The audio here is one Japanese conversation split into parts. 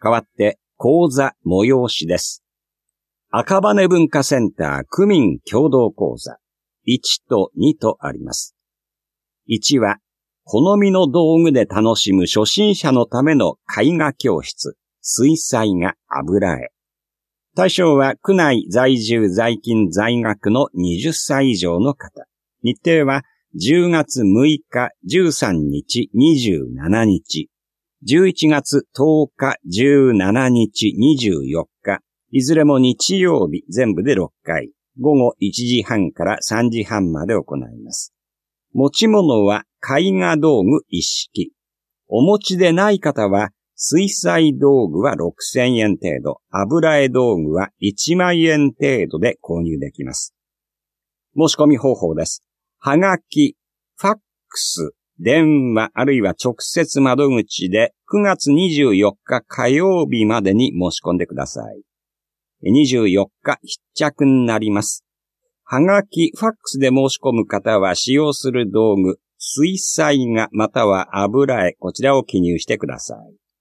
代わって講座催しです。赤羽文化センター区民共同講座1と2とあります。1は好みの道具で楽しむ初心者のための絵画教室、水彩画油絵。対象は区内在住在勤在学の20歳以上の方。日程は10月6日、13日、27日。11月10日、17日、24日。いずれも日曜日、全部で6回。午後1時半から3時半まで行います。持ち物は絵画道具一式。お持ちでない方は水彩道具は6000円程度、油絵道具は1万円程度で購入できます。申し込み方法です。はがき、ファックス、電話あるいは直接窓口で9月24日火曜日までに申し込んでください。24日必着になります。はがき、ファックスで申し込む方は使用する道具、水彩画または油絵、こちらを記入してくださ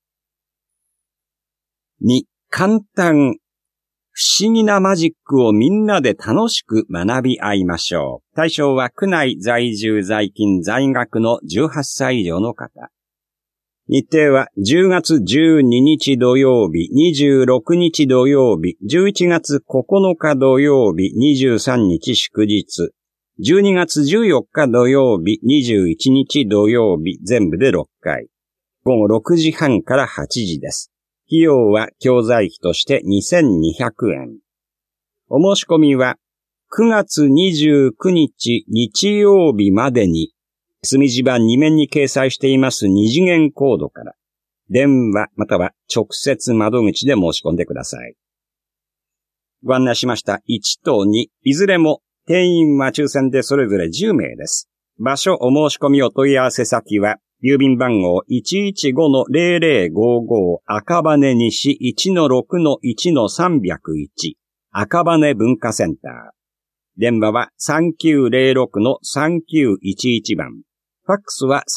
い。2、簡単。不思議なマジックをみんなで楽しく学び合いましょう。対象は区内在住在勤在学の18歳以上の方。日程は10月12日土曜日、26日土曜日、11月9日土曜日、23日祝日、12月14日土曜日、21日土曜日、全部で6回。午後6時半から8時です。費用は教材費として2200円。お申し込みは9月29日日曜日までに墨字盤2面に掲載しています2次元コードから電話または直接窓口で申し込んでください。ご案内しました1と2、いずれも定員は抽選でそれぞれ10名です。場所お申し込みお問い合わせ先は郵便番号 115-0055 赤羽西 1-6-1-301 赤羽文化センター。電話は 3906-3911 番。ファックスは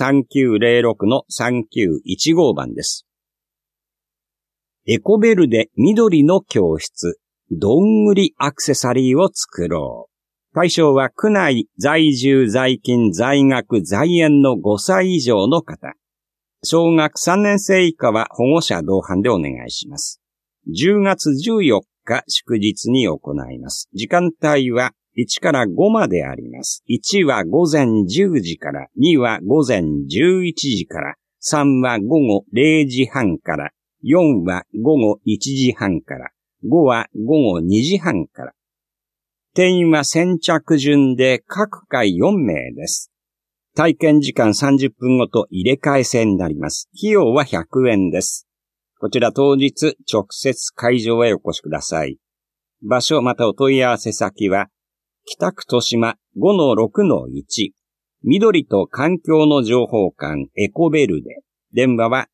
3906-3915 番です。エコベルデ緑の教室、どんぐりアクセサリーを作ろう。対象は区内在住在勤在学在園の5歳以上の方。小学3年生以下は保護者同伴でお願いします。10月14日祝日に行います。時間帯は1から5まであります。1は午前10時から、2は午前11時から、3は午後0時半から、4は午後1時半から、5は午後2時半から。定員は先着順で各回4名です。体験時間30分ごと入れ替え制になります。費用は100円です。こちら当日直接会場へお越しください。場所またお問い合わせ先は北区豊島 5-6-1 緑と環境の情報館エコベルデ。電話は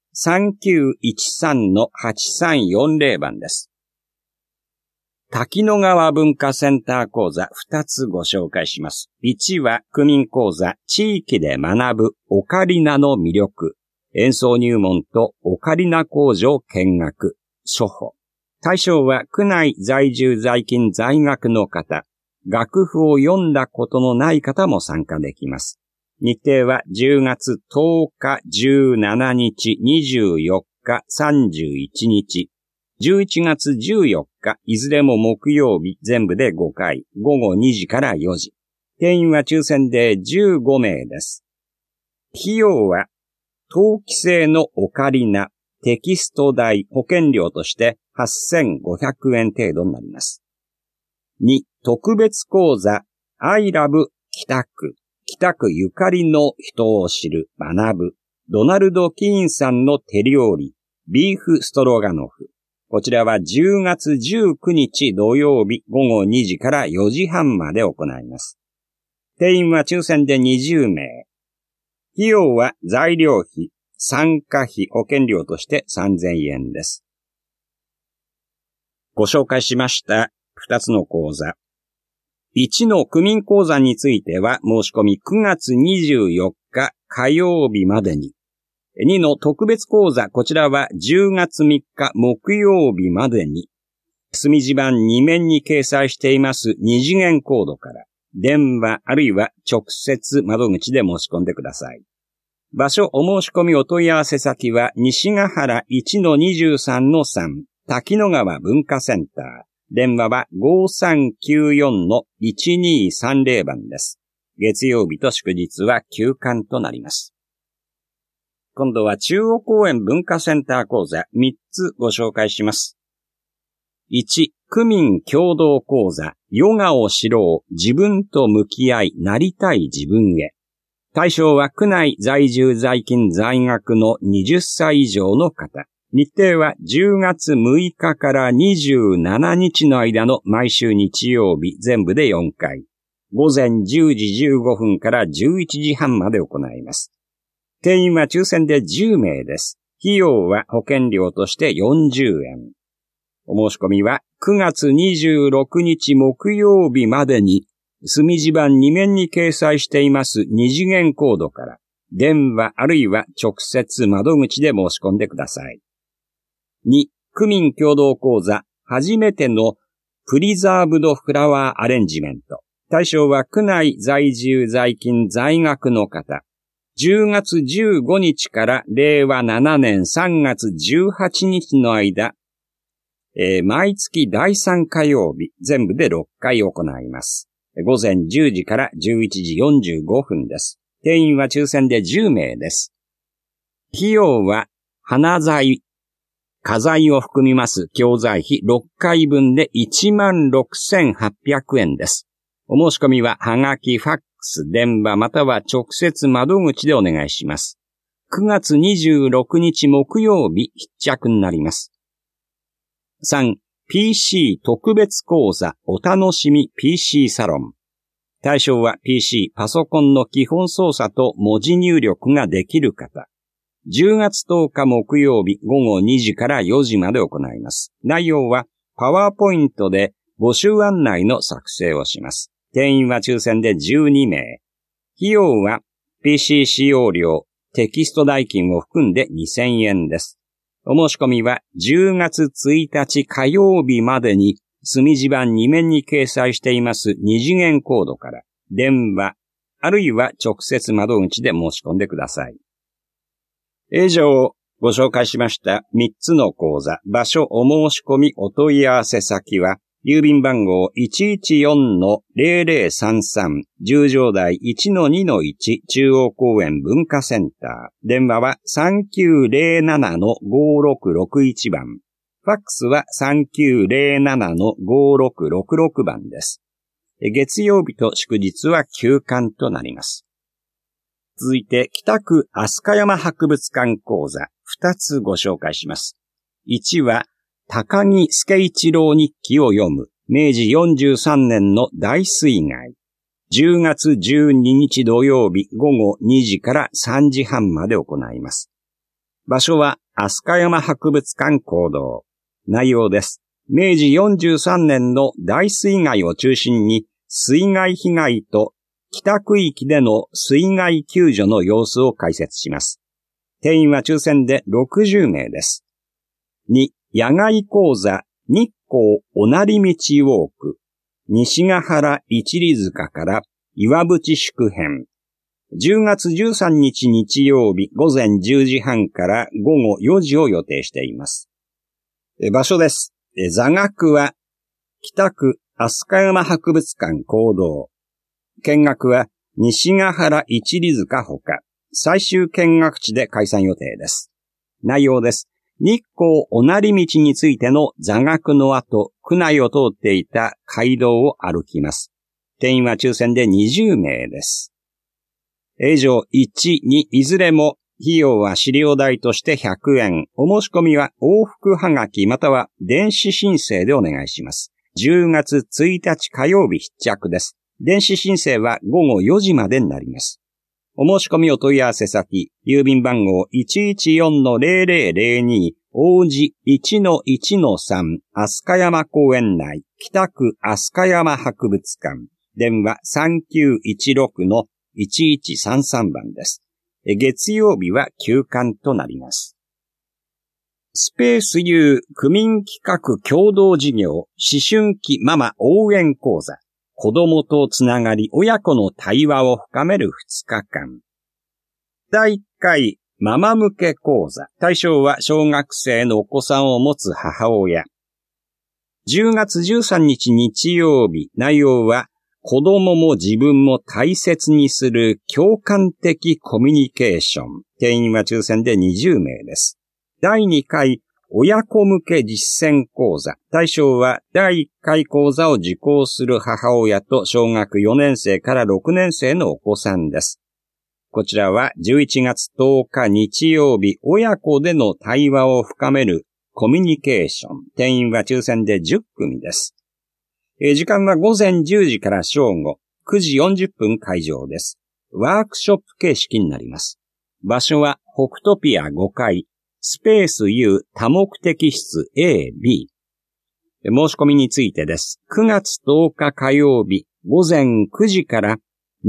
3913-8340 番です。滝野川文化センター講座2つご紹介します。1は区民講座地域で学ぶオカリナの魅力。演奏入門とオカリナ工場見学。初歩。対象は区内在住在勤在学の方。楽譜を読んだことのない方も参加できます。日程は10月10日、17日、24日、31日。11月14日、いずれも木曜日、全部で5回、午後2時から4時。定員は抽選で15名です。費用は、登記制のオカリナ、テキスト代、保険料として8500円程度になります。2、特別講座、I love 北区。北区ゆかりの人を知る、学ぶ。ドナルド・キーンさんの手料理、ビーフストロガノフ。こちらは10月19日土曜日午後2時から4時半まで行います。定員は抽選で20名。費用は材料費、参加費、保険料として3000円です。ご紹介しました2つの講座。1の区民講座については申し込み9月24日火曜日までに。 2の特別講座、こちらは10月3日木曜日までに、墨字盤2面に掲載しています2次元コードから、電話あるいは直接窓口で申し込んでください。場所お申し込みお問い合わせ先は西ヶ原 1-23-3 滝野川文化センター。電話は 5394-1230 番です。月曜日と祝日は休館となります。今度は中央公園文化センター講座3つご紹介します。1、区民共同講座、ヨガを知ろう、自分と向き合い、なりたい自分へ。対象は区内在住在勤在学の20歳以上の方。日程は10月6日から27日の間の毎週日曜日全部で4回。午前10時15分から11時半まで行います。定員は抽選で10名です。費用は保険料として40円。お申し込みは9月26日木曜日までに墨字盤2面に掲載しています2次元コードから電話あるいは直接窓口で申し込んでください。2、区民共同講座初めてのプリザーブドフラワーアレンジメント。対象は区内在住在勤在学の方。10月15日から令和7年3月18日の間、毎月第3火曜日、全部で6回行います。午前10時から11時45分です。定員は抽選で10名です。費用は花材、花材を含みます教材費6回分で 16,800 円です。お申し込みははがき、ファックス、電話または直接窓口でお願いします。9月26日木曜日必着になります。3、PC 特別講座お楽しみ PC サロン。対象は PC、パソコンの基本操作と文字入力ができる方。10月10日木曜日午後2時から4時まで行います。内容はパワーポイントで募集案内の作成をします。定員は抽選で12名。費用は PC 使用料、テキスト代金を含んで2000円です。お申し込みは10月1日火曜日までに墨字盤2面に掲載しています2次元コードから電話あるいは直接窓口で申し込んでください。以上ご紹介しました3つの講座、場所お申し込みお問い合わせ先は郵便番号 114-0033 十条台 1-2-1 中央公園文化センター。電話は 3907-5661 番。ファックスは 3907-5666 番です。月曜日と祝日は休館となります。続いて北区飛鳥山博物館講座2つご紹介します。1は高木助一郎日記を読む明治43年の大水害。10月12日土曜日午後2時から3時半まで行います。場所は飛鳥山博物館講堂。内容です。明治43年の大水害を中心に水害被害と北区域での水害救助の様子を解説します。定員は抽選で60名です。2、野外講座日光おなり道ウォーク。西ヶ原一里塚から岩淵宿編。10月13日日曜日午前10時半から午後4時を予定しています。場所です。座学は北区飛鳥山博物館講堂。見学は西ヶ原一里塚ほか、最終見学地で開催予定です。内容です。日光おなり道についての座学の後、区内を通っていた街道を歩きます。定員は抽選で20名です。以上1、2いずれも費用は資料代として100円。お申し込みは往復はがきまたは電子申請でお願いします。10月1日火曜日必着です。電子申請は午後4時までになります。お申し込みお問い合わせ先、郵便番号 114-0002 王子 1-1-3 飛鳥山公園内北区飛鳥山博物館電話 3916-1133 番です。 月曜日は休館となります。スペース U 区民企画共同事業思春期ママ応援講座。子供とつながり親子の対話を深める2日間。第1回ママ向け講座。対象は小学生のお子さんを持つ母親。10月13日日曜日。内容は子供も自分も大切にする共感的コミュニケーション。定員は抽選で20名です。第2回親子向け実践講座。対象は第1回講座を受講する母親と小学4年生から6年生のお子さんです。こちらは11月10日日曜日、親子での対話を深めるコミュニケーション。定員は抽選で10組です。時間は午前10時から正午、9時40分開場です。ワークショップ形式になります。場所は北トピア5階。スペース U 多目的室 A、B。申し込みについてです。9月10日火曜日午前9時から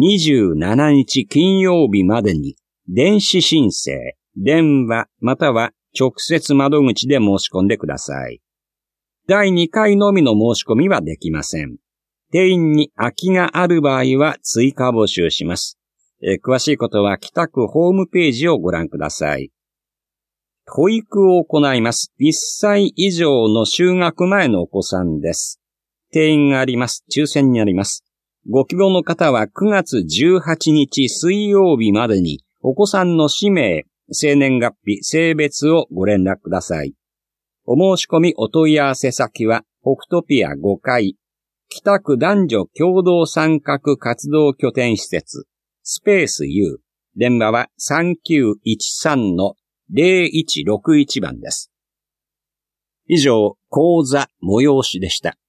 27日金曜日までに電子申請、電話または直接窓口で申し込んでください。第2回のみの申し込みはできません。定員に空きがある場合は追加募集します。詳しいことは北区ホームページをご覧ください。保育を行います。1歳以上の就学前のお子さんです。定員があります。抽選になります。ご希望の方は9月18日水曜日までにお子さんの氏名、生年月日、性別をご連絡ください。お申し込みお問い合わせ先は北トピア5階、北区男女共同参画活動拠点施設、スペース U。電話は3913-0161番です。以上、講座催しでした。